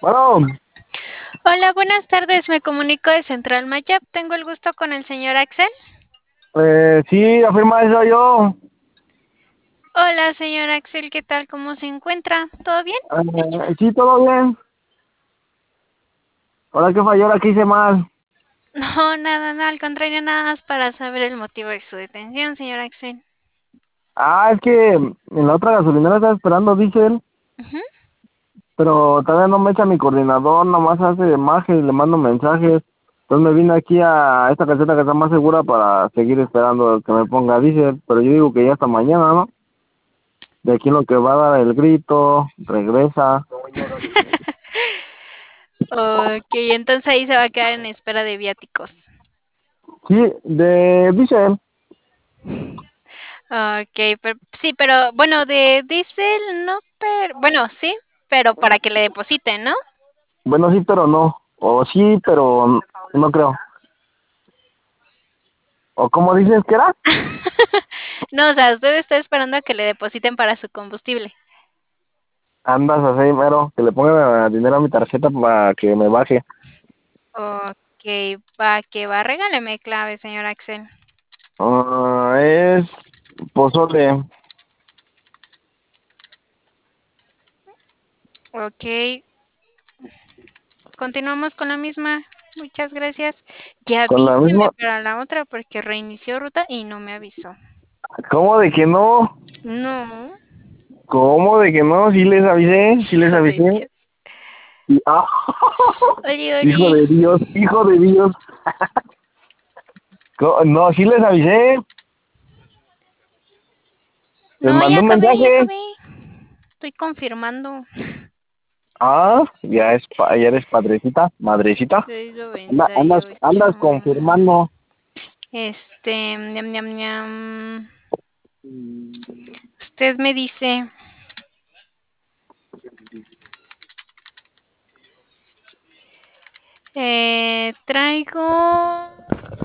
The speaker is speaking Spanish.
Bueno, Hola, buenas tardes. Me comunico de Central Mayap. Tengo el gusto con el señor Axel. sí, afirma eso yo. Hola, señor Axel. ¿Qué tal? ¿Cómo se encuentra? ¿Todo bien? Sí, todo bien. Ahora que falló, ahora que hice mal. No, nada, nada. Al contrario, nada más para saber el motivo de su detención, señor Axel. Es que en la otra gasolinera estaba esperando diésel, Ujú. pero todavía no me echa mi coordinador, nomás hace magia y le mando mensajes. Entonces me vine aquí a esta caseta que está más segura para seguir esperando que me ponga diésel, pero yo digo que ya hasta mañana, ¿no? De aquí en lo que va a dar el grito, regresa. Ok, entonces ahí se va a quedar en espera de viáticos. Sí, de diésel. Ok, sí, pero bueno, de diésel no, pero bueno, sí, pero para que le depositen, ¿no? Bueno, sí, pero no. O sí, pero no creo. ¿O cómo dices que era? No, o sea, usted está esperando a que le depositen para su combustible. Andas así, mero, que le pongan dinero a mi tarjeta para que me baje. Ok, va que va. Regáleme clave, señor Axel. Es pozole. Ok, continuamos con la misma. Muchas gracias. Ya Con la avíseme misma. para la otra porque reinició ruta y no me avisó. ¿Cómo de que no? No, ¿Cómo de que no? Sí les avisé, sí les hijo de avisé. Dios. Y- Oli, hijo oli. de Dios, hijo de Dios. No, sí les avisé. Les No, mandé un ya mensaje. acabé. Estoy confirmando. Ya eres padrecita, madrecita. Seis noventa y Andas ocho. confirmando. Ñam, ñam, ñam. Usted me dice, traigo